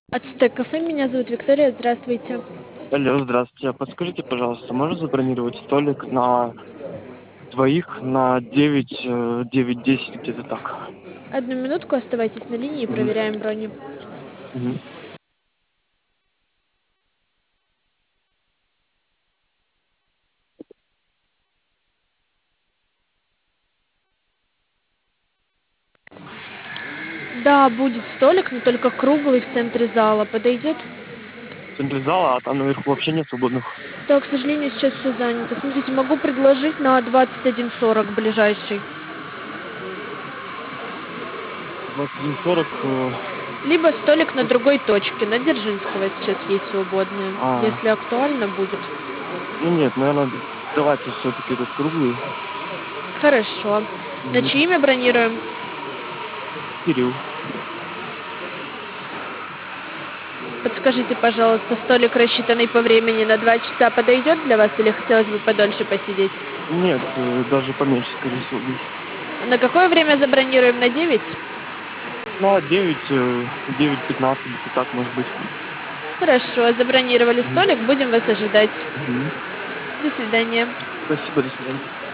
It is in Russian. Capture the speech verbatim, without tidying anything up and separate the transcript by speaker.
Speaker 1: Ацтек кафе, меня зовут Виктория, здравствуйте.
Speaker 2: Алло, здравствуйте. А подскажите, пожалуйста, можно забронировать столик на двоих на девять, э, девять десять, где-то так?
Speaker 1: Одну минутку, оставайтесь на линии,
Speaker 2: Мгм.
Speaker 1: проверяем брони.
Speaker 2: Мгм.
Speaker 1: Да, будет столик, но только круглый в центре зала. Подойдет?
Speaker 2: В центре зала, а там наверху вообще нет свободных.
Speaker 1: Да, к сожалению, сейчас все занято. Смотрите, могу предложить на двадцать один сорок ближайший.
Speaker 2: двадцать один сорок. э,
Speaker 1: Либо столик на другой точке, на Дзержинского сейчас есть свободные.
Speaker 2: А,
Speaker 1: Если актуально будет.
Speaker 2: ну нет, наверное, давайте все-таки этот круглый.
Speaker 1: Хорошо. На
Speaker 2: Мгм.
Speaker 1: чье имя бронируем?
Speaker 2: Кирилл.
Speaker 1: Подскажите, пожалуйста, столик, рассчитанный по времени на два часа, подойдет для вас или хотелось бы подольше посидеть?
Speaker 2: Нет, э, даже поменьше, скорее всего, будет.
Speaker 1: На какое время забронируем? На девять?
Speaker 2: Ну, а девять, э, девять пятнадцать, где-то так, может быть.
Speaker 1: Хорошо, забронировали
Speaker 2: Мгм.
Speaker 1: столик, будем вас ожидать.
Speaker 2: Мгм.
Speaker 1: До свидания.
Speaker 2: Спасибо, до свидания.